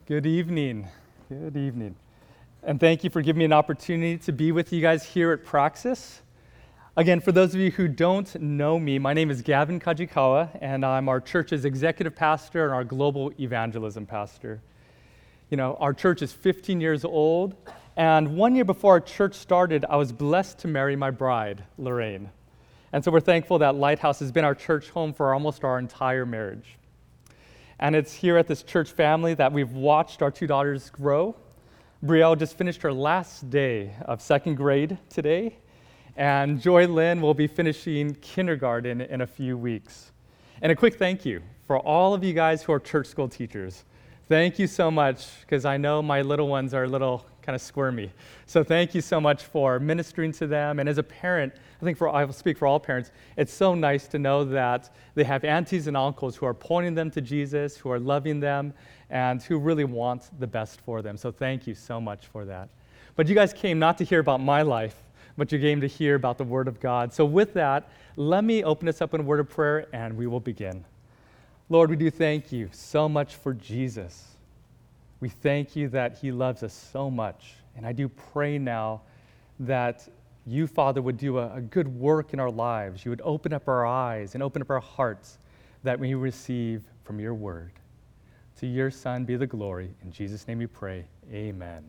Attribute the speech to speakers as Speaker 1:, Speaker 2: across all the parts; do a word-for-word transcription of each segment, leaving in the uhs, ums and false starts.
Speaker 1: Good evening. Good evening. And thank you for giving me an opportunity to be with you guys here at Praxis. Again, for those of you who don't know me, my name is Gavin Kajikawa, and I'm our church's executive pastor and our global evangelism pastor. You know, our church is fifteen years old, and one year before our church started, I was blessed to marry my bride, Lorraine. And so we're thankful that Lighthouse has been our church home for almost our entire marriage. And it's here at this church family that we've watched our two daughters grow. Brielle just finished her last day of second grade today, and Joy Lynn will be finishing kindergarten in a few weeks. And a quick thank you for all of you guys who are church school teachers. Thank you so much, because I know my little ones are a little kind of squirmy. So thank you so much for ministering to them. And as a parent, I think for I will speak for all parents, it's so nice to know that they have aunties and uncles who are pointing them to Jesus, who are loving them, and who really want the best for them. So thank you so much for that. But you guys came not to hear about my life, but you came to hear about the Word of God. So with that, let me open us up in a word of prayer, and we will begin. Lord, we do thank you so much for Jesus. We thank you that he loves us so much. And I do pray now that you, Father, would do a, a good work in our lives. You would open up our eyes and open up our hearts that we receive from your word. To your Son be the glory. In Jesus' name we pray. Amen.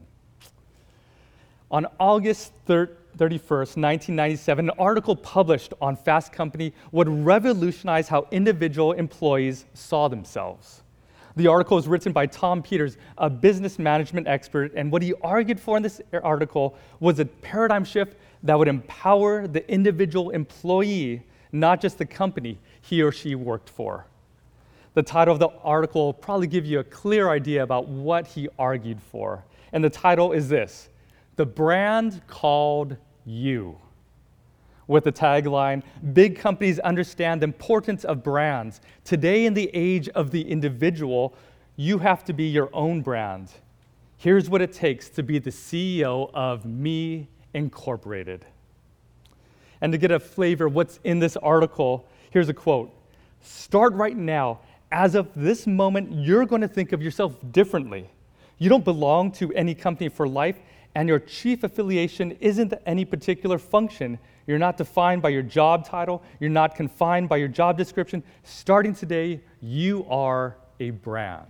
Speaker 1: On August thirty-first, nineteen ninety-seven, an article published on Fast Company would revolutionize how individual employees saw themselves. The article was written by Tom Peters, a business management expert, and what he argued for in this article was a paradigm shift that would empower the individual employee, not just the company he or she worked for. The title of the article will probably give you a clear idea about what he argued for. And the title is this: The Brand Called You. With the tagline, big companies understand the importance of brands. Today, in the age of the individual, you have to be your own brand. Here's what it takes to be the C E O of Me Incorporated. And to get a flavor of what's in this article, here's a quote: Start right now. As of this moment, you're going to think of yourself differently. You don't belong to any company for life, and your chief affiliation isn't any particular function. You're not defined by your job title. You're not confined by your job description. Starting today, you are a brand.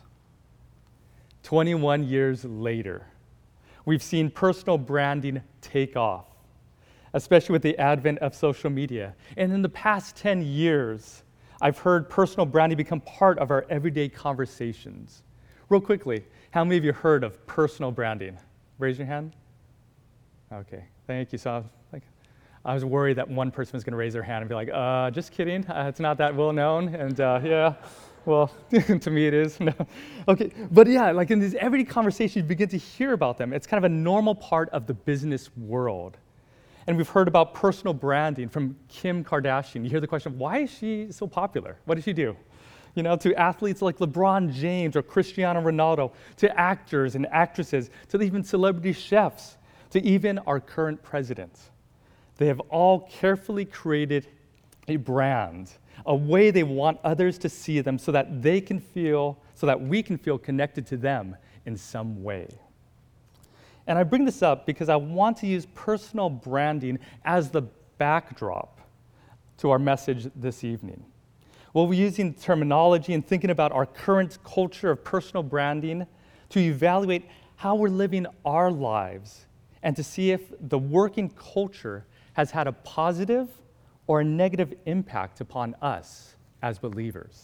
Speaker 1: twenty-one years later, we've seen personal branding take off, especially with the advent of social media. And in the past ten years, I've heard personal branding become part of our everyday conversations. Real quickly, how many of you heard of personal branding? Raise your hand. Okay, thank you. So I was, like, I was worried that one person was going to raise their hand and be like, uh, just kidding. Uh, it's not that well known. And uh, yeah, well, to me it is. No. Okay, but yeah, like in these everyday conversations, you begin to hear about them. It's kind of a normal part of the business world. And we've heard about personal branding from Kim Kardashian. You hear the question, why is she so popular? What did she do? You know, to athletes like LeBron James or Cristiano Ronaldo, to actors and actresses, to even celebrity chefs, to even our current president. They have all carefully created a brand, a way they want others to see them so that they can feel, so that we can feel connected to them in some way. And I bring this up because I want to use personal branding as the backdrop to our message this evening. We'll be using terminology and thinking about our current culture of personal branding to evaluate how we're living our lives and to see if the working culture has had a positive or a negative impact upon us as believers.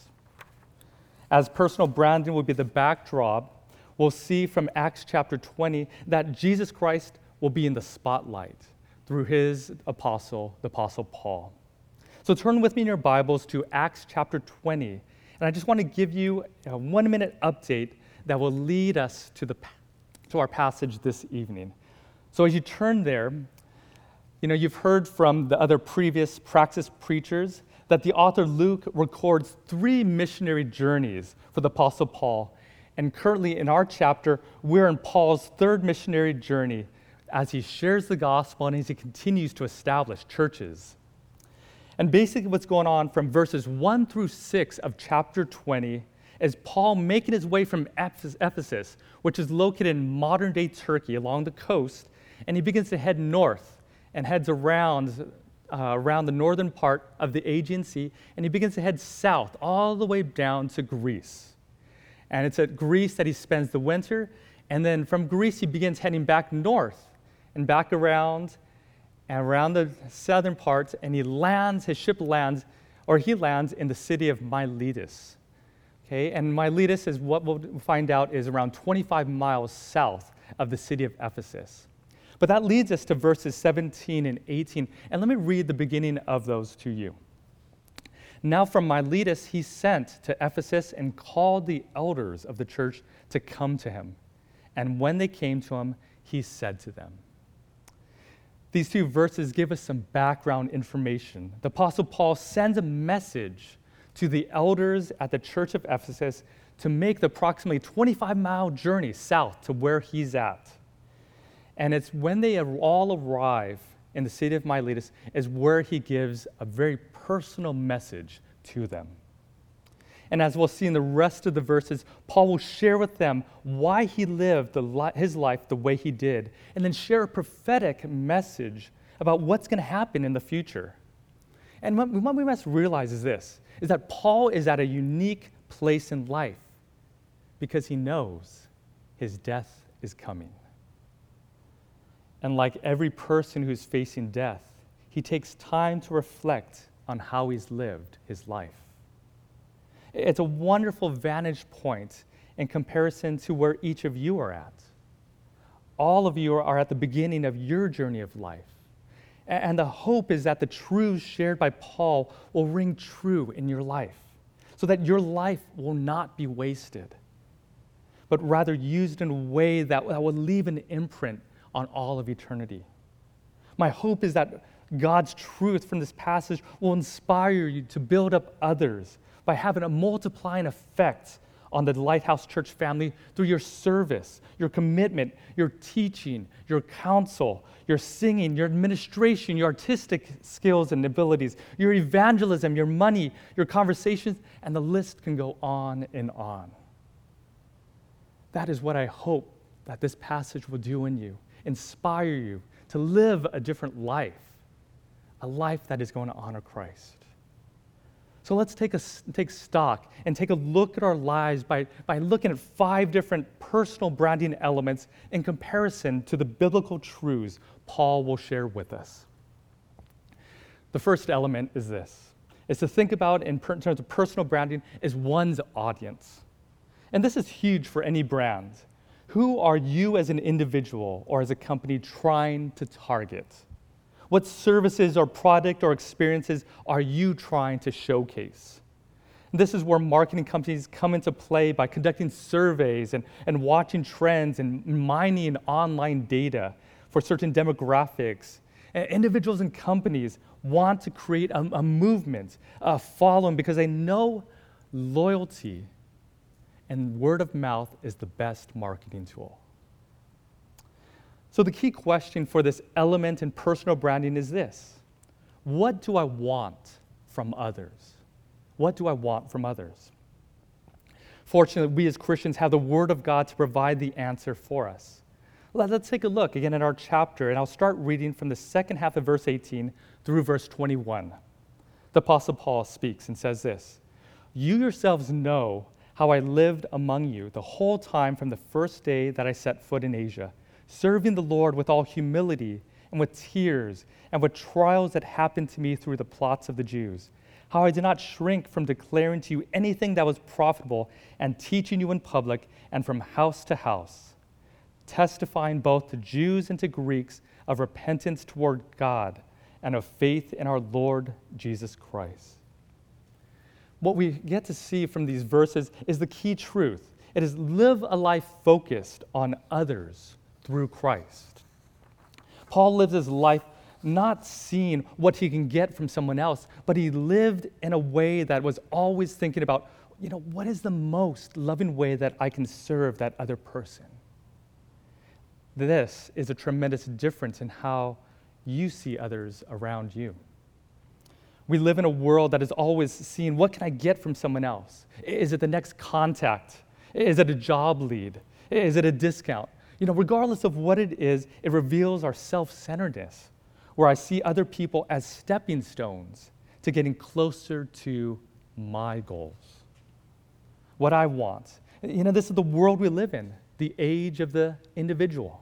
Speaker 1: As personal branding will be the backdrop, we'll see from Acts chapter twenty that Jesus Christ will be in the spotlight through his apostle, the Apostle Paul. So turn with me in your Bibles to Acts chapter twenty, and I just want to give you a one-minute update that will lead us to the to our passage this evening. So as you turn there, you know, you've heard from the other previous Praxis preachers that the author Luke records three missionary journeys for the Apostle Paul. And currently in our chapter, we're in Paul's third missionary journey as he shares the gospel and as he continues to establish churches. And basically what's going on from verses one through six of chapter twenty is Paul making his way from Ephesus, which is located in modern-day Turkey along the coast, and he begins to head north and heads around, uh, around the northern part of the Aegean Sea, and he begins to head south all the way down to Greece. And it's at Greece that he spends the winter, and then from Greece he begins heading back north and back around and around the southern part, and he lands, his ship lands, or he lands in the city of Miletus. Okay, and Miletus is what we'll find out is around twenty-five miles south of the city of Ephesus. But that leads us to verses seventeen and eighteen, and let me read the beginning of those to you. Now from Miletus he sent to Ephesus and called the elders of the church to come to him. And when they came to him, he said to them. These two verses give us some background information. The Apostle Paul sends a message to the elders at the church of Ephesus to make the approximately twenty-five mile journey south to where he's at. And it's when they all arrive in the city of Miletus is where he gives a very personal message to them. And as we'll see in the rest of the verses, Paul will share with them why he lived the li- his life the way he did, and then share a prophetic message about what's going to happen in the future. And what, what we must realize is this, is that Paul is at a unique place in life because he knows his death is coming. And like every person who's facing death, he takes time to reflect on how he's lived his life. It's a wonderful vantage point in comparison to where each of you are at. All of you are at the beginning of your journey of life. And the hope is that the truths shared by Paul will ring true in your life, so that your life will not be wasted, but rather used in a way that, that will leave an imprint on all of eternity. My hope is that God's truth from this passage will inspire you to build up others by having a multiplying effect on the Lighthouse Church family through your service, your commitment, your teaching, your counsel, your singing, your administration, your artistic skills and abilities, your evangelism, your money, your conversations, and the list can go on and on. That is what I hope that this passage will do in you, inspire you to live a different life, a life that is going to honor Christ. So let's take a take stock and take a look at our lives by, by looking at five different personal branding elements in comparison to the biblical truths Paul will share with us. The first element is this, is to think about in terms of personal branding is one's audience. And this is huge for any brand. Who are you as an individual or as a company trying to target? What services or product or experiences are you trying to showcase? This is where marketing companies come into play by conducting surveys and, and watching trends and mining online data for certain demographics. And individuals and companies want to create a, a movement, a following, because they know loyalty and word of mouth is the best marketing tool. So the key question for this element in personal branding is this: what do I want from others? What do I want from others? Fortunately, we as Christians have the Word of God to provide the answer for us. Let's take a look again at our chapter, and I'll start reading from the second half of verse eighteen through verse twenty-one. The Apostle Paul speaks and says this: "You yourselves know how I lived among you the whole time from the first day that I set foot in Asia, serving the Lord with all humility and with tears and with trials that happened to me through the plots of the Jews. How I did not shrink from declaring to you anything that was profitable and teaching you in public and from house to house, testifying both to Jews and to Greeks of repentance toward God and of faith in our Lord Jesus Christ." What we get to see from these verses is the key truth. It is live a life focused on others through Christ. Paul lives his life not seeing what he can get from someone else, but he lived in a way that was always thinking about, you know, what is the most loving way that I can serve that other person? This is a tremendous difference in how you see others around you. We live in a world that is always seeing, what can I get from someone else? Is it the next contact? Is it a job lead? Is it a discount? You know, regardless of what it is, it reveals our self-centeredness, where I see other people as stepping stones to getting closer to my goals. What I want. You know, this is the world we live in, the age of the individual.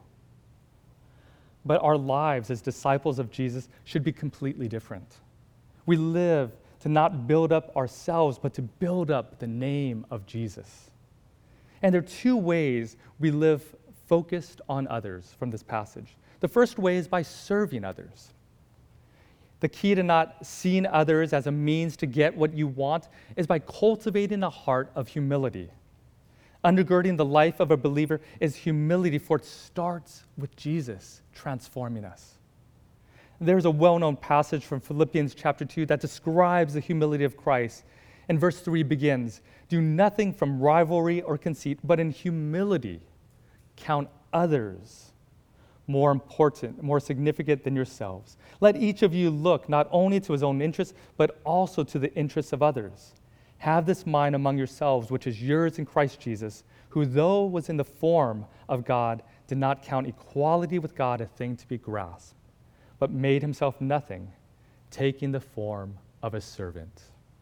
Speaker 1: But our lives as disciples of Jesus should be completely different. We live to not build up ourselves, but to build up the name of Jesus. And there are two ways we live focused on others from this passage. The first way is by serving others. The key to not seeing others as a means to get what you want is by cultivating a heart of humility. Undergirding the life of a believer is humility, for it starts with Jesus transforming us. There's a well-known passage from Philippians chapter two that describes the humility of Christ. And verse three begins, "Do nothing from rivalry or conceit, but in humility count others more important, more significant than yourselves. Let each of you look not only to his own interests, but also to the interests of others. Have this mind among yourselves, which is yours in Christ Jesus, who though was in the form of God, did not count equality with God a thing to be grasped, but made himself nothing, taking the form of a servant."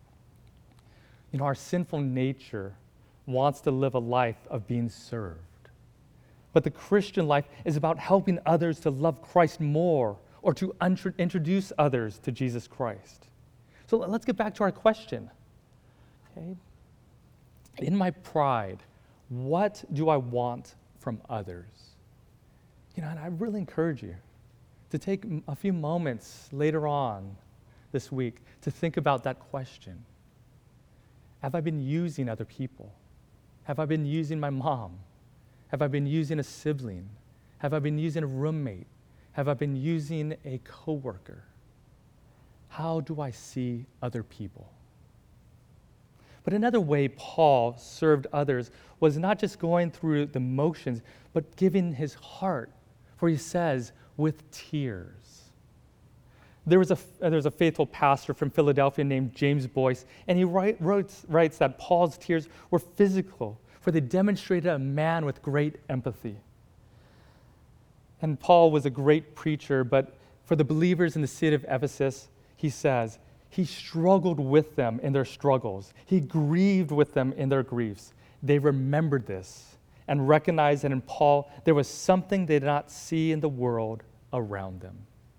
Speaker 1: You know, our sinful nature wants to live a life of being served. But the Christian life is about helping others to love Christ more or to un- introduce others to Jesus Christ. So let's get back to our question. Okay? In my pride, what do I want from others? You know, and I really encourage you to take a few moments later on this week to think about that question. Have I been using other people? Have I been using my mom? Have I been using a sibling? Have I been using a roommate? Have I been using a coworker? How do I see other people? But another way Paul served others was not just going through the motions, but giving his heart. For he says, with tears. There was a, there was a faithful pastor from Philadelphia named James Boyce, and he write, wrote, writes that Paul's tears were physical, for they demonstrated a man with great empathy. And Paul was a great preacher, but for the believers in the city of Ephesus, he says, he struggled with them in their struggles. He grieved with them in their griefs. They remembered this and recognized that in Paul there was something they did not see in the world around them.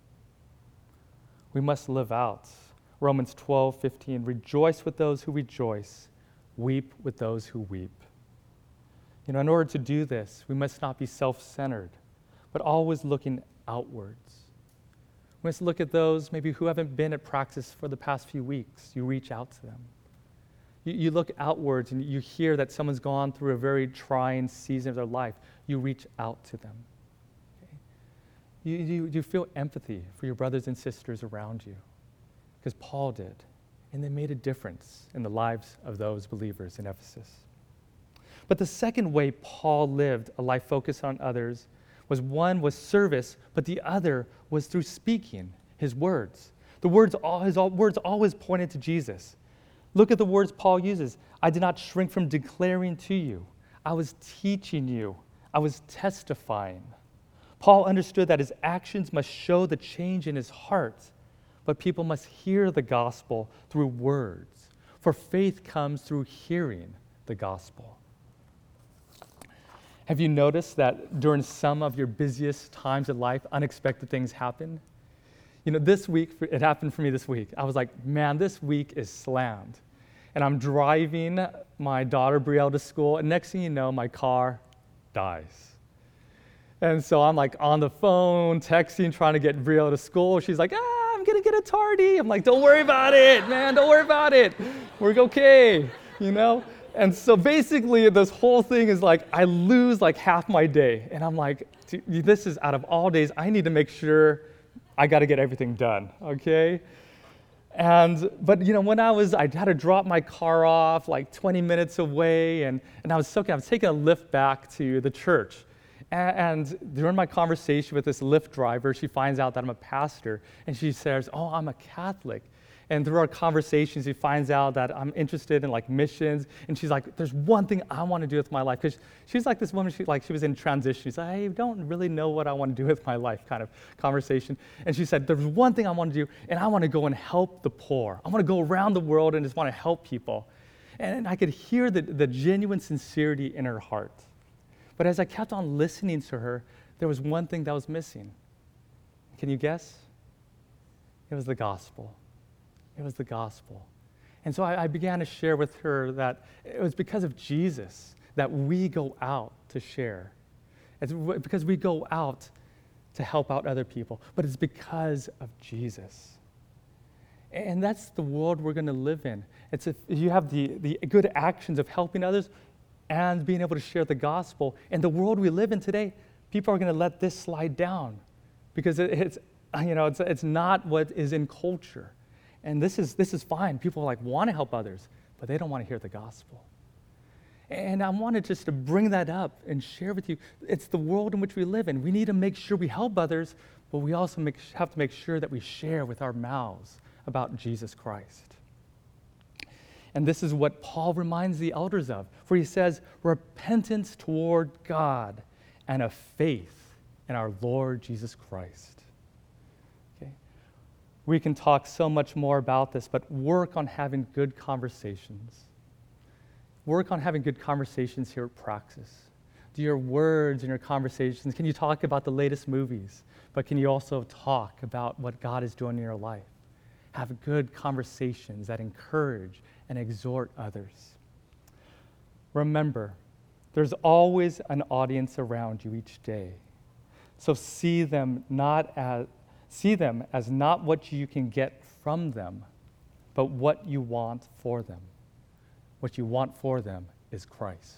Speaker 1: We must live out Romans twelve fifteen. Rejoice with those who rejoice, weep with those who weep. You know, in order to do this, we must not be self-centered, but always looking outwards. We must look at those maybe who haven't been at Praxis for the past few weeks. You reach out to them. You, you look outwards and you hear that someone's gone through a very trying season of their life. You reach out to them. Okay? You, you, you feel empathy for your brothers and sisters around you, because Paul did, and they made a difference in the lives of those believers in Ephesus. But the second way Paul lived a life focused on others was one was service, but the other was through speaking his words. The words, all his all, words always pointed to Jesus. Look at the words Paul uses. I did not shrink from declaring to you. I was teaching you. I was testifying. Paul understood that his actions must show the change in his heart, but people must hear the gospel through words. For faith comes through hearing the gospel. Have you noticed that during some of your busiest times in life, unexpected things happen? You know, this week, it happened for me this week. I was like, man, this week is slammed. And I'm driving my daughter Brielle to school, and next thing you know, my car dies. And so I'm like on the phone, texting, trying to get Brielle to school. She's like, ah, I'm gonna get a tardy. I'm like, don't worry about it, man, don't worry about it. We're okay, you know? And so basically, this whole thing is like, I lose like half my day. And I'm like, this is out of all days, I need to make sure I got to get everything done, okay? And, but you know, when I was, I had to drop my car off like twenty minutes away, and, and I was so, I was taking a Lyft back to the church. And, and during my conversation with this Lyft driver, she finds out that I'm a pastor, and she says, oh, I'm a Catholic. And through our conversations, he finds out that I'm interested in like missions. And she's like, there's one thing I want to do with my life. Because she's like this woman, she, like she was in transition. She's like, I don't really know what I want to do with my life kind of conversation. And she said, there's one thing I want to do, and I want to go and help the poor. I want to go around the world and just want to help people. And I could hear the, the genuine sincerity in her heart. But as I kept on listening to her, there was one thing that was missing. Can you guess? It was the gospel. It was the gospel. And so I, I began to share with her that it was because of Jesus that we go out to share. It's because we go out to help out other people, but it's because of Jesus. And that's the world we're going to live in. It's if you have the, the good actions of helping others and being able to share the gospel. In the world we live in today, people are going to let this slide down because it, it's, you know, it's, it's not what is in culture. And this is this is fine. People like want to help others, but they don't want to hear the gospel. And I wanted just to bring that up and share with you. It's the world in which we live in. We need to make sure we help others, but we also make, have to make sure that we share with our mouths about Jesus Christ. And this is what Paul reminds the elders of, for he says, repentance toward God and a faith in our Lord Jesus Christ. We can talk so much more about this, but work on having good conversations. Work on having good conversations here at Praxis. Do your words and your conversations, can you talk about the latest movies, but can you also talk about what God is doing in your life? Have good conversations that encourage and exhort others. Remember, there's always an audience around you each day. So see them not as See them as not what you can get from them, but what you want for them. What you want for them is Christ.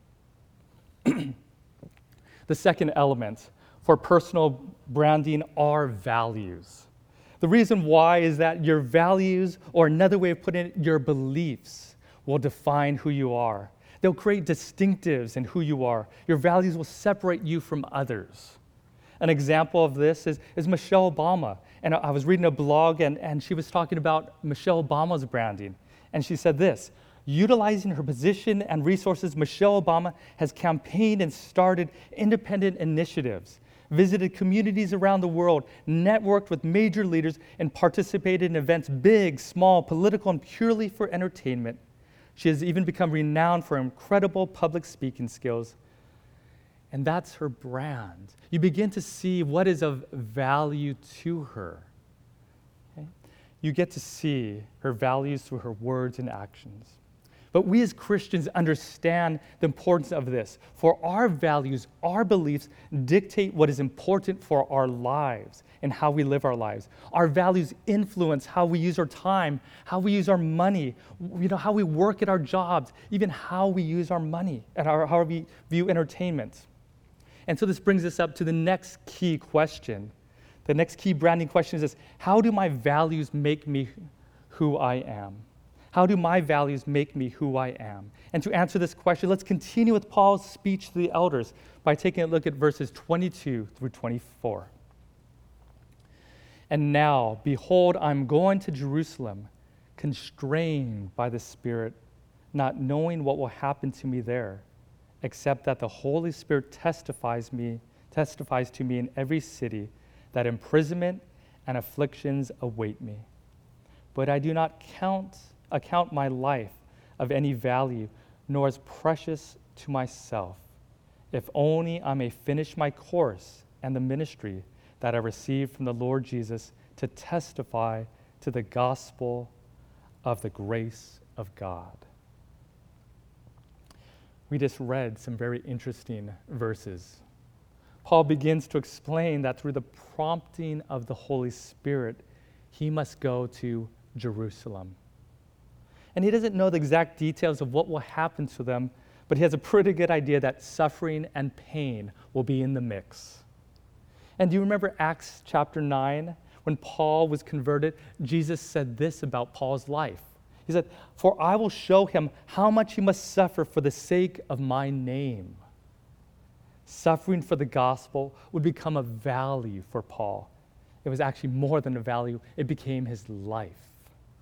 Speaker 1: The second element for personal branding are values. The reason why is that your values, or another way of putting it, your beliefs, will define who you are. They'll create distinctives in who you are. Your values will separate you from others. An example of this is, is Michelle Obama. And I was reading a blog, and, and she was talking about Michelle Obama's branding. And she said this, utilizing her position and resources, Michelle Obama has campaigned and started independent initiatives, visited communities around the world, networked with major leaders, and participated in events big, small, political, and purely for entertainment. She has even become renowned for incredible public speaking skills. And that's her brand. You begin to see what is of value to her. Okay? You get to see her values through her words and actions. But we as Christians understand the importance of this. For our values, our beliefs dictate what is important for our lives and how we live our lives. Our values influence how we use our time, how we use our money, you know, how we work at our jobs, even how we use our money and our, how we view entertainment. And so this brings us up to the next key question. The next key branding question is this: how do my values make me who I am? How do my values make me who I am? And to answer this question, let's continue with Paul's speech to the elders by taking a look at verses twenty-two through twenty-four. And now, behold, I'm going to Jerusalem, constrained by the Spirit, not knowing what will happen to me there, except that the Holy Spirit testifies me, testifies to me in every city that imprisonment and afflictions await me. But I do not count account my life of any value, nor as precious to myself, if only I may finish my course and the ministry that I received from the Lord Jesus to testify to the gospel of the grace of God. We just read some very interesting verses. Paul begins to explain that through the prompting of the Holy Spirit, he must go to Jerusalem. And he doesn't know the exact details of what will happen to them, but he has a pretty good idea that suffering and pain will be in the mix. And do you remember Acts chapter nine? When Paul was converted, Jesus said this about Paul's life. He said, "For I will show him how much he must suffer for the sake of my name." Suffering for the gospel would become a value for Paul. It was actually more than a value. It became his life.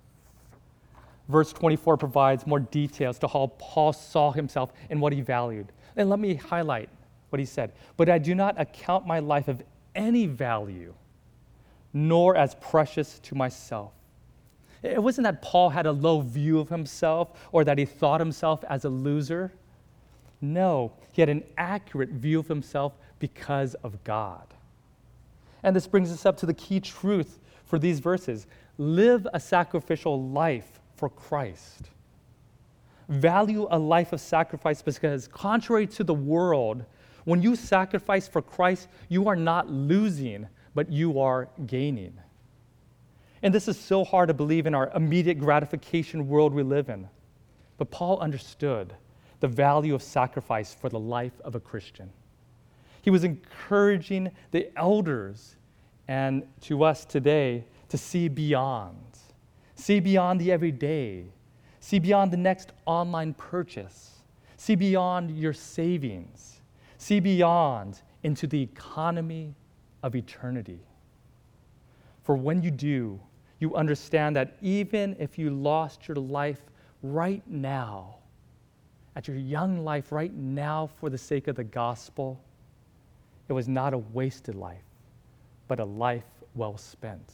Speaker 1: Verse twenty-four provides more details to how Paul saw himself and what he valued. And let me highlight what he said. But I do not account my life of any value, nor as precious to myself. It wasn't that Paul had a low view of himself or that he thought himself as a loser. No, he had an accurate view of himself because of God. And this brings us up to the key truth for these verses. Live a sacrificial life for Christ. Value a life of sacrifice because, contrary to the world, when you sacrifice for Christ, you are not losing, but you are gaining. And this is so hard to believe in our immediate gratification world we live in. But Paul understood the value of sacrifice for the life of a Christian. He was encouraging the elders and to us today to see beyond. See beyond the everyday. See beyond the next online purchase. See beyond your savings. See beyond into the economy of eternity. For when you do, you understand that even if you lost your life right now, at your young life right now for the sake of the gospel, it was not a wasted life, but a life well spent.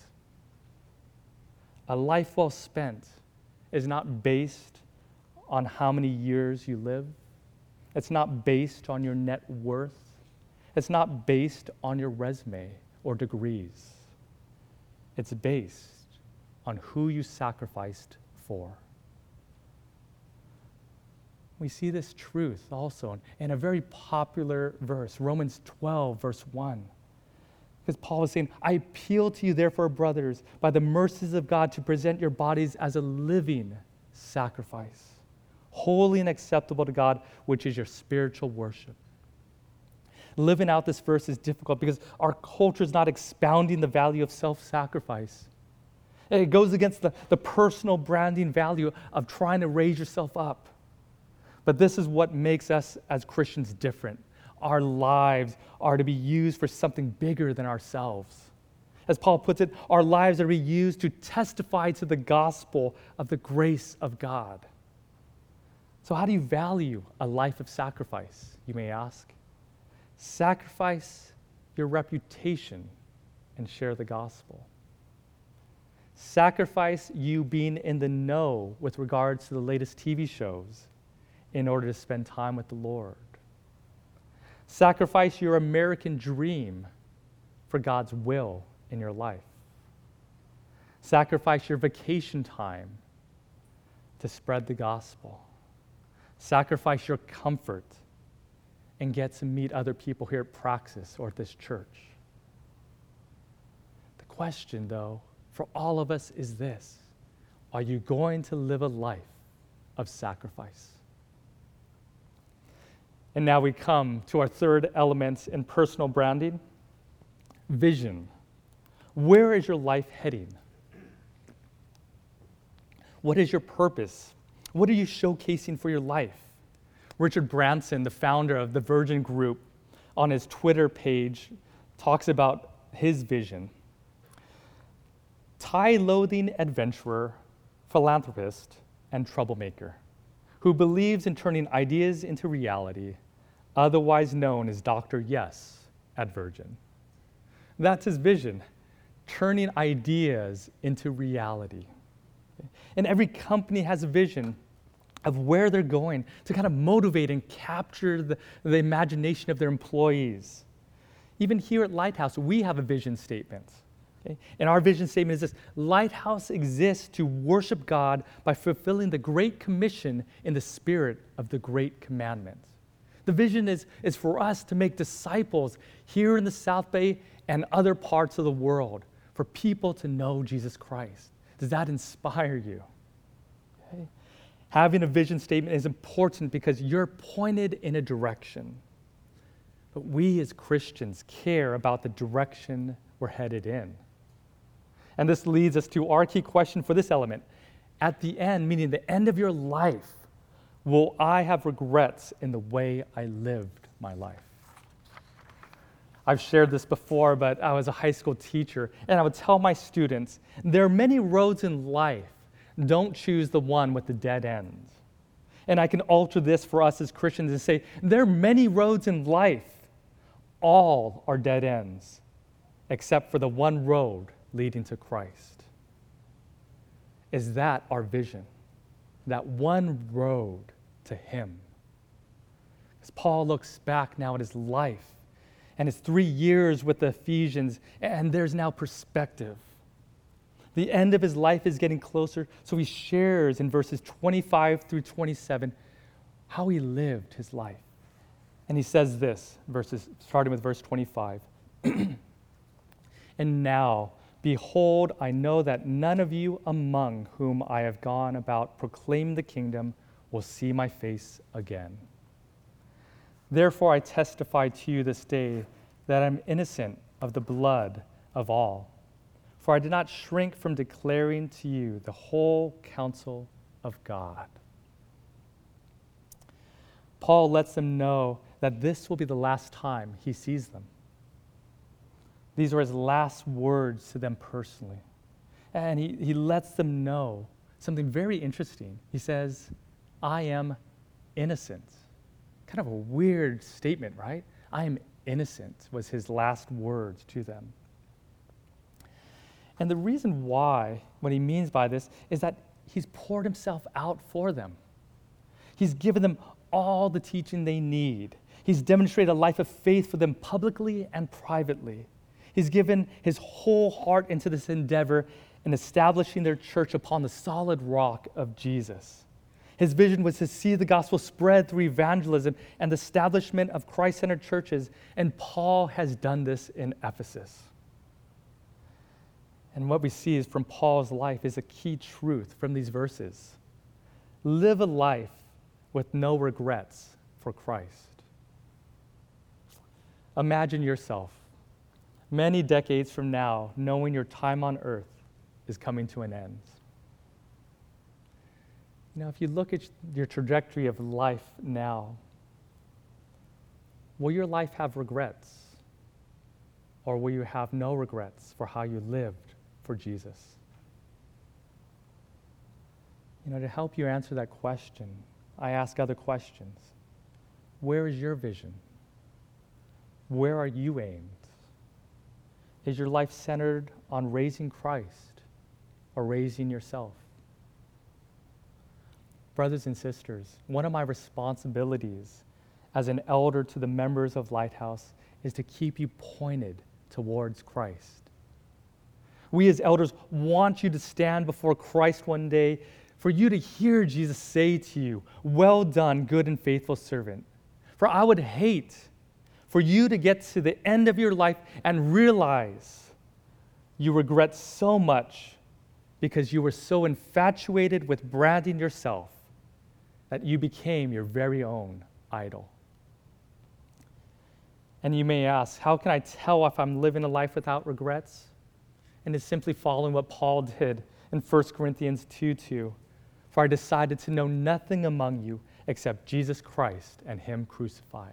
Speaker 1: A life well spent is not based on how many years you live. It's not based on your net worth. It's not based on your resume or degrees. It's based on who you sacrificed for. We see this truth also in a very popular verse, Romans twelve, verse one. Because Paul is saying, I appeal to you, therefore, brothers, by the mercies of God, to present your bodies as a living sacrifice, holy and acceptable to God, which is your spiritual worship. Living out this verse is difficult because our culture is not expounding the value of self-sacrifice. It goes against the, the personal branding value of trying to raise yourself up. But this is what makes us as Christians different. Our lives are to be used for something bigger than ourselves. As Paul puts it, our lives are to be used to testify to the gospel of the grace of God. So how do you value a life of sacrifice, you may ask? Sacrifice your reputation and share the gospel. Sacrifice you being in the know with regards to the latest T V shows in order to spend time with the Lord. Sacrifice your American dream for God's will in your life. Sacrifice your vacation time to spread the gospel. Sacrifice your comfort and get to meet other people here at Praxis or at this church. The question, though, for all of us is this: are you going to live a life of sacrifice? And now we come to our third element in personal branding, vision. Where is your life heading? What is your purpose? What are you showcasing for your life? Richard Branson, the founder of the Virgin Group, on his Twitter page, talks about his vision. Tie-loathing adventurer, philanthropist, and troublemaker who believes in turning ideas into reality, otherwise known as Doctor Yes at Virgin. That's his vision, turning ideas into reality. And every company has a vision of where they're going to kind of motivate and capture the, the imagination of their employees. Even here at Lighthouse, we have a vision statement. Okay? And our vision statement is this: Lighthouse exists to worship God by fulfilling the Great Commission in the spirit of the Great Commandment. The vision is, is for us to make disciples here in the South Bay and other parts of the world, for people to know Jesus Christ. Does that inspire you? Okay. Having a vision statement is important because you're pointed in a direction. But we as Christians care about the direction we're headed in. And this leads us to our key question for this element. At the end, meaning the end of your life, will I have regrets in the way I lived my life? I've shared this before, but I was a high school teacher, and I would tell my students, there are many roads in life Don't choose the one with the dead end. And I can alter this for us as Christians and say, there are many roads in life. All are dead ends, except for the one road leading to Christ. Is that our vision? That one road to Him. As Paul looks back now at his life and his three years with the Ephesians, and there's now perspective. The end of his life is getting closer, so he shares in verses twenty-five through twenty-seven how he lived his life. And he says this, verses starting with verse twenty-five. And now, behold, I know that none of you among whom I have gone about proclaiming the kingdom will see my face again. Therefore I testify to you this day that I am innocent of the blood of all. For I did not shrink from declaring to you the whole counsel of God. Paul lets them know that this will be the last time he sees them. These are his last words to them personally. And he, he lets them know something very interesting. He says, I am innocent. Kind of a weird statement, right? I am innocent was his last words to them. And the reason why, what he means by this, is that he's poured himself out for them. He's given them all the teaching they need. He's demonstrated a life of faith for them publicly and privately. He's given his whole heart into this endeavor in establishing their church upon the solid rock of Jesus. His vision was to see the gospel spread through evangelism and the establishment of Christ-centered churches, and Paul has done this in Ephesus. And what we see is from Paul's life is a key truth from these verses. Live a life with no regrets for Christ. Imagine yourself many decades from now knowing your time on earth is coming to an end. You know, if you look at your trajectory of life now, will your life have regrets? Or will you have no regrets for how you lived for Jesus? You know, to help you answer that question, I ask other questions. Where is your vision? Where are you aimed? Is your life centered on raising Christ or raising yourself? Brothers and sisters, one of my responsibilities as an elder to the members of Lighthouse is to keep you pointed towards Christ. We as elders want you to stand before Christ one day, for you to hear Jesus say to you, "Well done, good and faithful servant." For I would hate for you to get to the end of your life and realize you regret so much because you were so infatuated with branding yourself that you became your very own idol. And you may ask, how can I tell if I'm living a life without regrets? And it's simply following what Paul did in First Corinthians two two. For I decided to know nothing among you except Jesus Christ and Him crucified.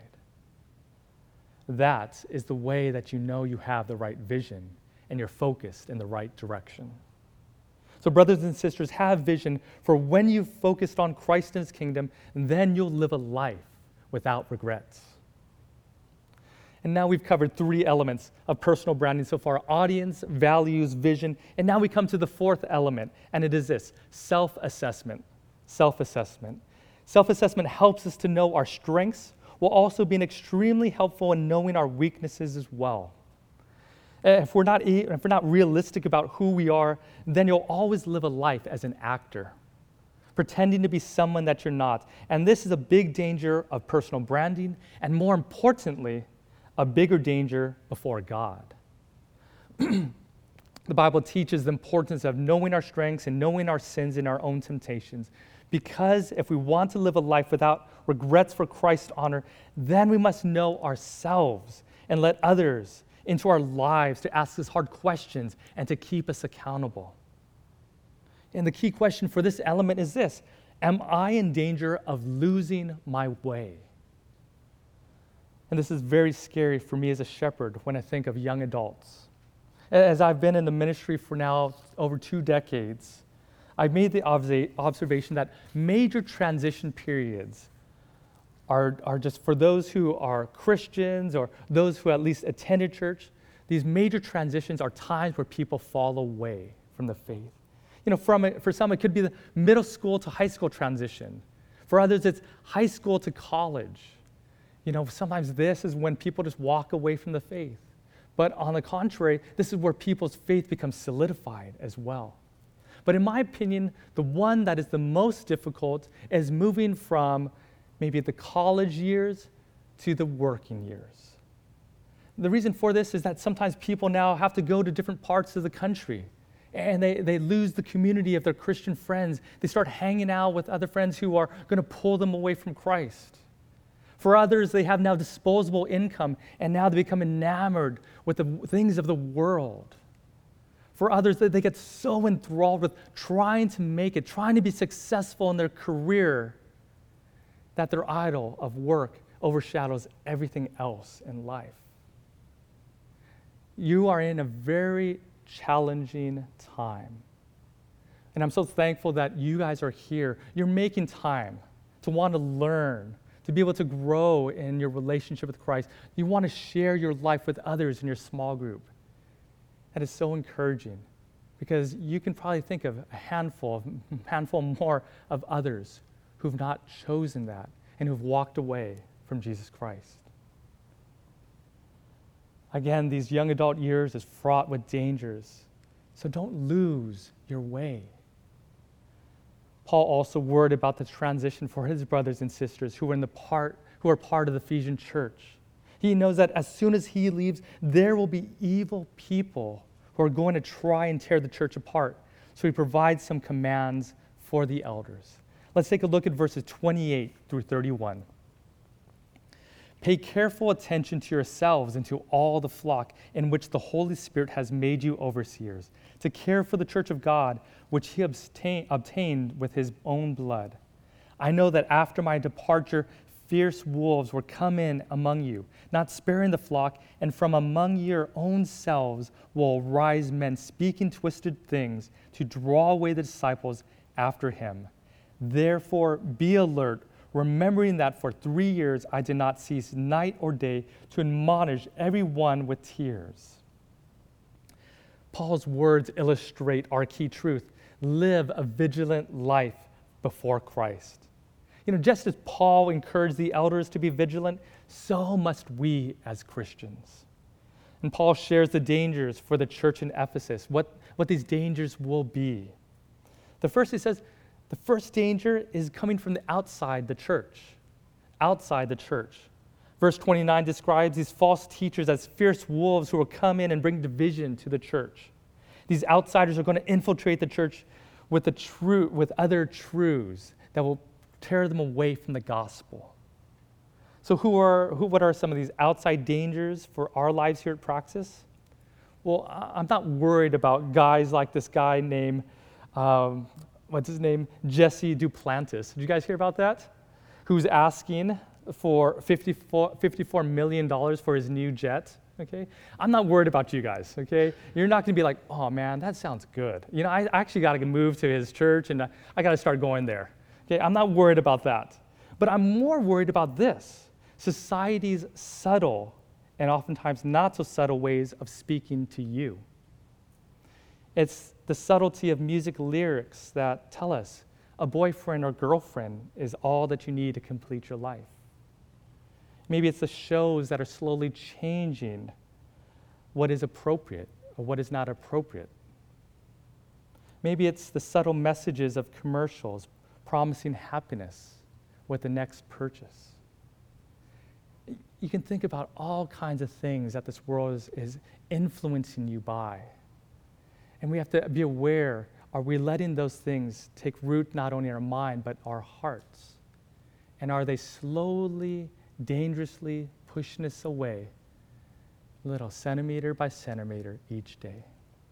Speaker 1: That is the way that you know you have the right vision and you're focused in the right direction. So brothers and sisters, have vision for when you've focused on Christ and His kingdom, then you'll live a life without regrets. And now we've covered three elements of personal branding so far: audience, values, vision. And now we come to the fourth element, and it is this: self-assessment. Self-assessment. Self-assessment helps us to know our strengths while also being extremely helpful in knowing our weaknesses as well. If we're not, if we're not realistic about who we are, then you'll always live a life as an actor, pretending to be someone that you're not. And this is a big danger of personal branding, and more importantly, a bigger danger before God. The Bible teaches the importance of knowing our strengths and knowing our sins and our own temptations. Because if we want to live a life without regrets for Christ's honor, then we must know ourselves and let others into our lives to ask us hard questions and to keep us accountable. And the key question for this element is this: am I in danger of losing my way? And this is very scary for me as a shepherd when I think of young adults. As I've been in the ministry for now over two decades, I made the observa- observation that major transition periods are, are just for those who are Christians or those who at least attended church. These major transitions are times where people fall away from the faith. You know, from a, for some, it could be the middle school to high school transition. For others, it's high school to college. You know, sometimes this is when people just walk away from the faith. But on the contrary, this is where people's faith becomes solidified as well. But in my opinion, the one that is the most difficult is moving from maybe the college years to the working years. The reason for this is that sometimes people now have to go to different parts of the country, and they, they lose the community of their Christian friends. They start hanging out with other friends who are going to pull them away from Christ. For others, they have now disposable income, and now they become enamored with the things of the world. For others, they get so enthralled with trying to make it, trying to be successful in their career, that their idol of work overshadows everything else in life. You are in a very challenging time. And I'm so thankful that you guys are here. You're making time to want to learn, to be able to grow in your relationship with Christ. You want to share your life with others in your small group. That is so encouraging, because you can probably think of a handful, a handful more of others who've not chosen that and who've walked away from Jesus Christ. Again, these young adult years is fraught with dangers, so don't lose your way. Paul also worried about the transition for his brothers and sisters who are in the part who are part of the Ephesian church. He knows that as soon as he leaves, there will be evil people who are going to try and tear the church apart. So he provides some commands for the elders. Let's take a look at verses twenty-eight through thirty-one. Pay careful attention to yourselves and to all the flock in which the Holy Spirit has made you overseers, to care for the church of God, which he obtain, obtained with his own blood. I know that after my departure, fierce wolves will come in among you, not sparing the flock, and from among your own selves will arise men speaking twisted things to draw away the disciples after him. Therefore, be alert, remembering that for three years I did not cease night or day to admonish everyone with tears. Paul's words illustrate our key truth. Live a vigilant life before Christ. You know, just as Paul encouraged the elders to be vigilant, so must we as Christians. And Paul shares the dangers for the church in Ephesus, what, what these dangers will be. The first, he says, the first danger is coming from the outside the church. Outside the church. Verse twenty-nine describes these false teachers as fierce wolves who will come in and bring division to the church. These outsiders are going to infiltrate the church with, the true, with other truths that will tear them away from the gospel. So who are, who, what are some of these outside dangers for our lives here at Praxis? Well, I'm not worried about guys like this guy named, um, what's his name? Jesse Duplantis. Did you guys hear about that? Who's asking for fifty-four, fifty-four million dollars for his new jet, okay? I'm not worried about you guys, okay? You're not gonna be like, oh man, that sounds good. You know, I actually gotta move to his church and I gotta start going there. Okay, I'm not worried about that. But I'm more worried about this, society's subtle and oftentimes not so subtle ways of speaking to you. It's the subtlety of music lyrics that tell us a boyfriend or girlfriend is all that you need to complete your life. Maybe it's the shows that are slowly changing what is appropriate or what is not appropriate. Maybe it's the subtle messages of commercials promising happiness with the next purchase. You can think about all kinds of things that this world is, is influencing you by. And we have to be aware, are we letting those things take root not only in our mind, but our hearts? And are they slowly, dangerously pushing us away, little centimeter by centimeter each day?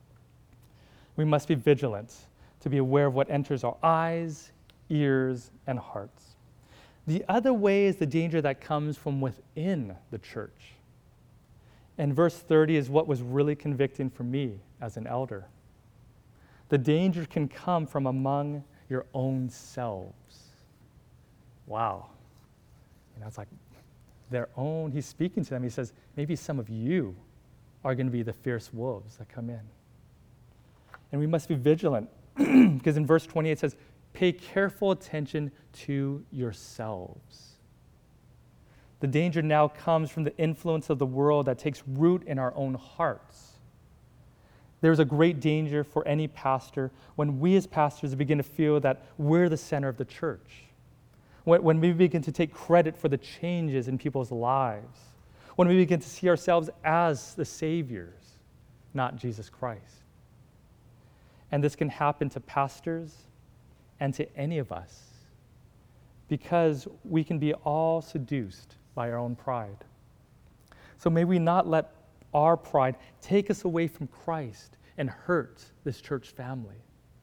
Speaker 1: We must be vigilant to be aware of what enters our eyes, ears, and hearts. The other way is the danger that comes from within the church. And verse thirty is what was really convicting for me as an elder. The danger can come from among your own selves. Wow. You know, it's like their own, he's speaking to them. He says, maybe some of you are going to be the fierce wolves that come in. And we must be vigilant because in verse twenty it says, pay careful attention to yourselves. The danger now comes from the influence of the world that takes root in our own hearts. There's a great danger for any pastor when we as pastors begin to feel that we're the center of the church. When, when we begin to take credit for the changes in people's lives. When we begin to see ourselves as the saviors, not Jesus Christ. And this can happen to pastors and to any of us because we can be all seduced by our own pride. So may we not let our pride take us away from Christ and hurt this church family.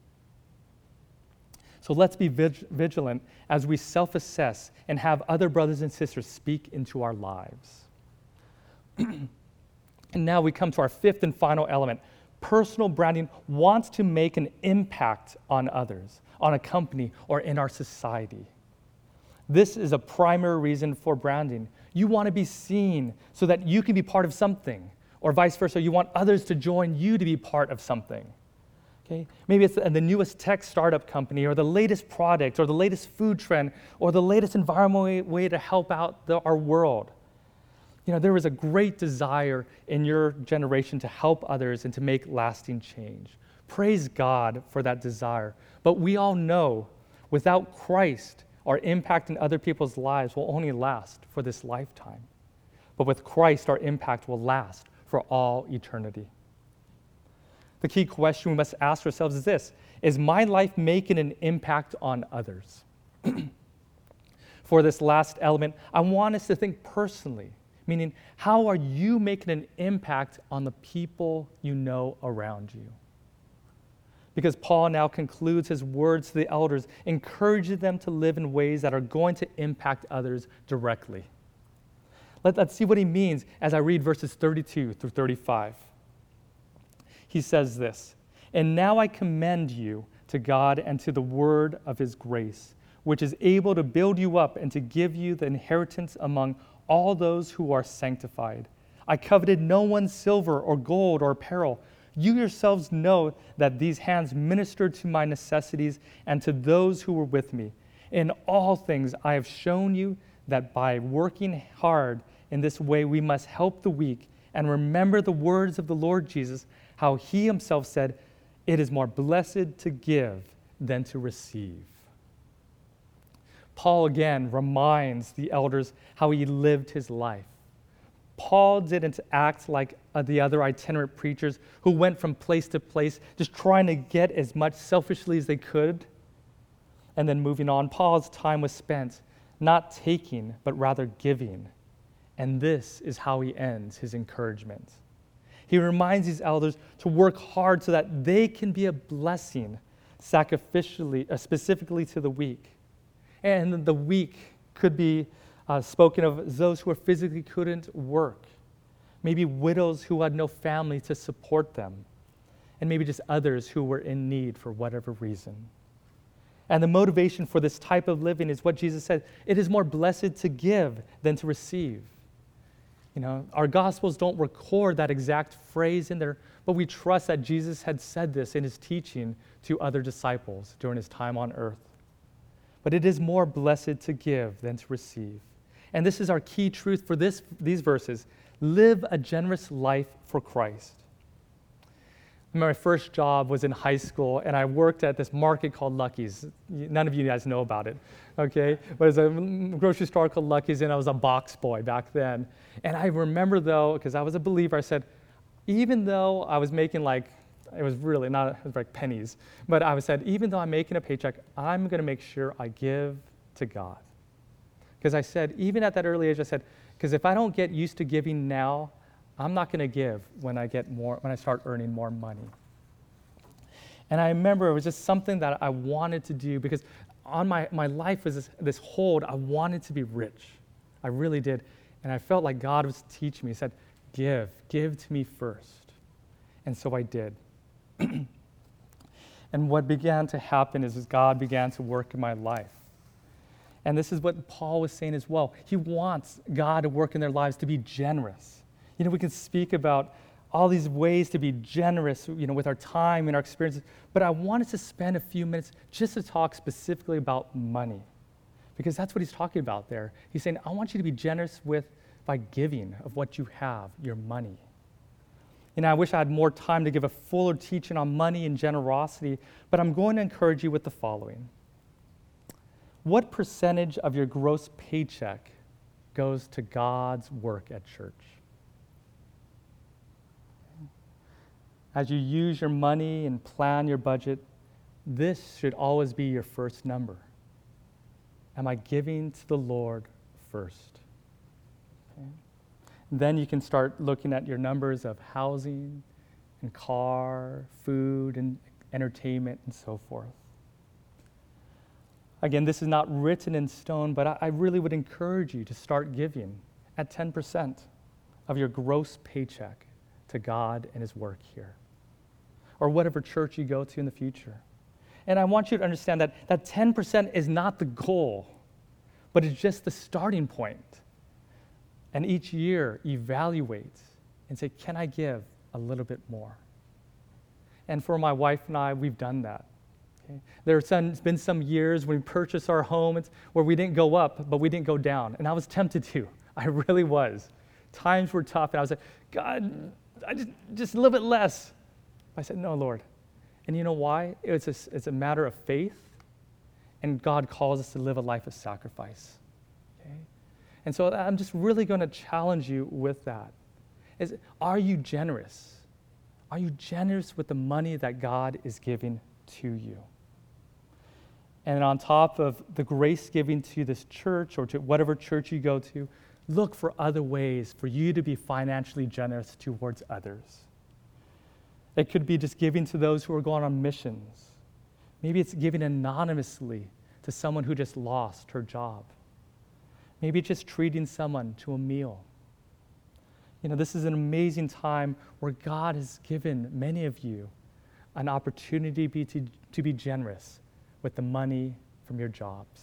Speaker 1: So let's be vig- vigilant as we self-assess and have other brothers and sisters speak into our lives. And now we come to our fifth and final element. Personal branding wants to make an impact on others, on a company, or in our society. This is a primary reason for branding. You want to be seen so that you can be part of something, or vice versa. You want others to join you to be part of something. Okay? Maybe it's the newest tech startup company, or the latest product, or the latest food trend, or the latest environmental way to help out the, our world. You know, there is a great desire in your generation to help others and to make lasting change. Praise God for that desire. But we all know without Christ, our impact in other people's lives will only last for this lifetime. But with Christ, our impact will last for all eternity. The key question we must ask ourselves is this: is my life making an impact on others? For this last element, I want us to think personally, meaning how are you making an impact on the people you know around you? Because Paul now concludes his words to the elders, encouraging them to live in ways that are going to impact others directly. Let, let's see what he means as I read verses thirty-two through thirty-five. He says this, "And now I commend you to God and to the word of his grace, which is able to build you up and to give you the inheritance among all those who are sanctified. I coveted no one's silver or gold or apparel. You yourselves know that these hands ministered to my necessities and to those who were with me. In all things I have shown you that by working hard in this way we must help the weak and remember the words of the Lord Jesus, how he himself said, 'It is more blessed to give than to receive.'" Paul again reminds the elders how he lived his life. Paul didn't act like uh, the other itinerant preachers who went from place to place just trying to get as much selfishly as they could and then moving on. Paul's time was spent not taking, but rather giving. And this is how he ends his encouragement. He reminds these elders to work hard so that they can be a blessing sacrificially, uh, specifically to the weak. And the weak could be uh, spoken of as those who physically couldn't work, maybe widows who had no family to support them, and maybe just others who were in need for whatever reason. And the motivation for this type of living is what Jesus said: it is more blessed to give than to receive. You know, our Gospels don't record that exact phrase in there, but we trust that Jesus had said this in his teaching to other disciples during his time on earth. But it is more blessed to give than to receive. And this is our key truth for this, these verses. Live a generous life for Christ. My first job was in high school, and I worked at this market called Lucky's. None of you guys know about it, okay? But it's a grocery store called Lucky's, and I was a box boy back then. And I remember, though, because I was a believer, I said, even though I was making like, it was really not, it was like pennies, but I said, even though I'm making a paycheck, I'm going to make sure I give to God. Because I said, even at that early age, I said, because if I don't get used to giving now, I'm not going to give when I get more, when I start earning more money. And I remember it was just something that I wanted to do because on my, my life was this, this hold, I wanted to be rich. I really did. And I felt like God was teaching me. He said, give, give to me first. And so I did. And what began to happen is, is God began to work in my life. And this is what Paul was saying as well. He wants God to work in their lives, to be generous. You know, we can speak about all these ways to be generous, you know, with our time and our experiences, but I wanted to spend a few minutes just to talk specifically about money, because that's what he's talking about there. He's saying, I want you to be generous with by giving of what you have, your money. And I wish I had more time to give a fuller teaching on money and generosity, but I'm going to encourage you with the following. What percentage of your gross paycheck goes to God's work at church? As you use your money and plan your budget, this should always be your first number. Am I giving to the Lord first? Okay. Then you can start looking at your numbers of housing and car, food and entertainment and so forth. Again, this is not written in stone, but I, I really would encourage you to start giving at ten percent of your gross paycheck to God and His work here, or whatever church you go to in the future. And I want you to understand that that ten percent is not the goal, but it's just the starting point. And each year, evaluate and say, can I give a little bit more? And for my wife and I, we've done that. Okay? There's been some years when we purchased our home where we didn't go up, but we didn't go down. And I was tempted to. I really was. Times were tough, and I was like, God, I just, just a little bit less. I said, no, Lord. And you know why? It's a, it's a matter of faith, and God calls us to live a life of sacrifice. Okay? And so I'm just really going to challenge you with that. Is, are you generous? Are you generous with the money that God is giving to you? And on top of the grace giving to this church or to whatever church you go to, look for other ways for you to be financially generous towards others. It could be just giving to those who are going on missions. Maybe it's giving anonymously to someone who just lost her job. Maybe it's just treating someone to a meal. You know, this is an amazing time where God has given many of you an opportunity to be, to, to be generous with the money from your jobs.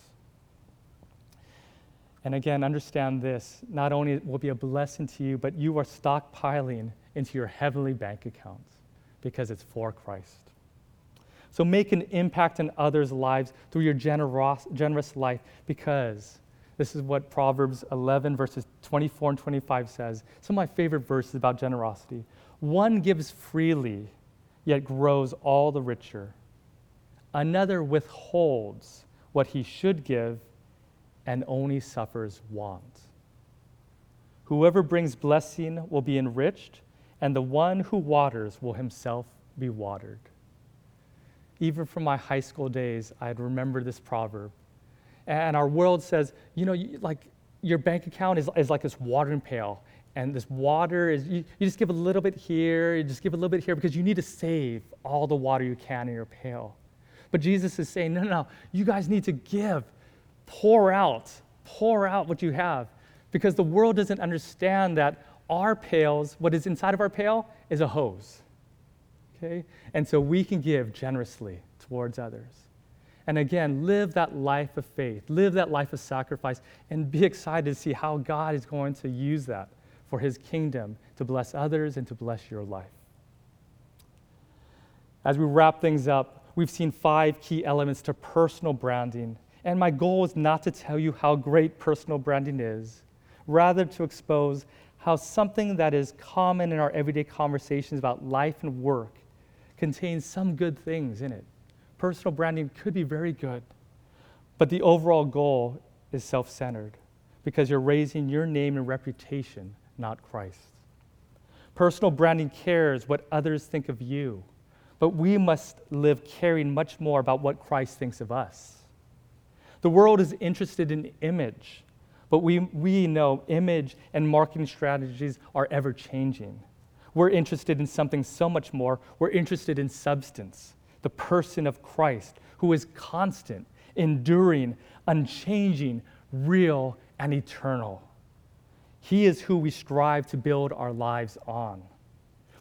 Speaker 1: And again, understand this, not only will it be a blessing to you, but you are stockpiling into your heavenly bank accounts because it's for Christ. So make an impact in others' lives through your generous, generous life, because this is what Proverbs eleven, verses twenty-four and twenty-five says. Some of my favorite verses about generosity. One gives freely, yet grows all the richer. Another withholds what he should give and only suffers want. Whoever brings blessing will be enriched, and the one who waters will himself be watered. Even from my high school days, I'd remember this proverb. And our world says, you know, you, like your bank account is, is like this watering pail. And this water is, you, you just give a little bit here, you just give a little bit here because you need to save all the water you can in your pail. But Jesus is saying, no, no, no, you guys need to give. Pour out, pour out what you have. Because the world doesn't understand that our pails, what is inside of our pail, is a hose. Okay? And so we can give generously towards others. And again, live that life of faith, live that life of sacrifice, and be excited to see how God is going to use that for His kingdom to bless others and to bless your life. As we wrap things up, we've seen five key elements to personal branding. And my goal is not to tell you how great personal branding is, rather to expose how something that is common in our everyday conversations about life and work contains some good things in it. Personal branding could be very good, but the overall goal is self-centered because you're raising your name and reputation, not Christ. Personal branding cares what others think of you, but we must live caring much more about what Christ thinks of us. The world is interested in image, but we, we know image and marketing strategies are ever changing. We're interested in something so much more. We're interested in substance, the person of Christ, who is constant, enduring, unchanging, real, and eternal. He is who we strive to build our lives on.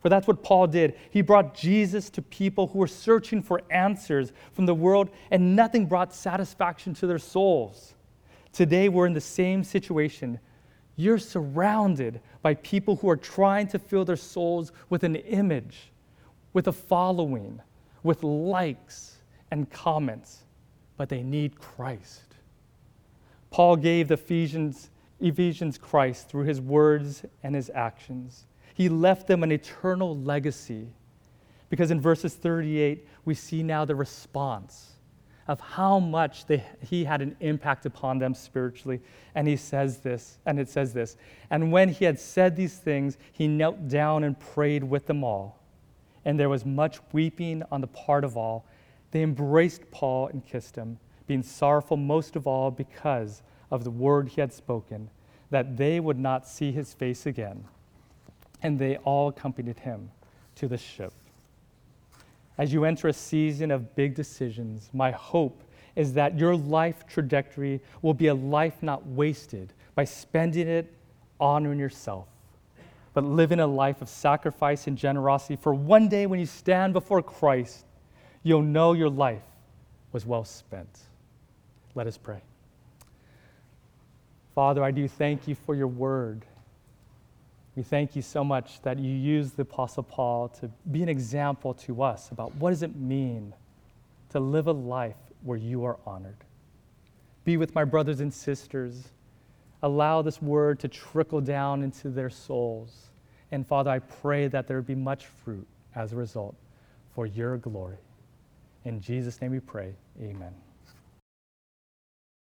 Speaker 1: For that's what Paul did. He brought Jesus to people who were searching for answers from the world, and nothing brought satisfaction to their souls. Today, we're in the same situation. You're surrounded by people who are trying to fill their souls with an image, with a following, with likes and comments, but they need Christ. Paul gave the Ephesians, Ephesians Christ through his words and his actions. He left them an eternal legacy, because in verses thirty-eight, we see now the response of how much they, he had an impact upon them spiritually. And he says this, and it says this, and when he had said these things, he knelt down and prayed with them all. And there was much weeping on the part of all. They embraced Paul and kissed him, being sorrowful most of all because of the word he had spoken, that they would not see his face again. And they all accompanied him to the ship. As you enter a season of big decisions, my hope is that your life trajectory will be a life not wasted by spending it honoring yourself, but living a life of sacrifice and generosity. For one day when you stand before Christ, you'll know your life was well spent. Let us pray. Father, I do thank you for your word. We thank you so much that you used the Apostle Paul to be an example to us about what does it mean to live a life where you are honored. Be with my brothers and sisters. Allow this word to trickle down into their souls. And Father, I pray that there would be much fruit as a result for your glory. In Jesus' name we pray, amen.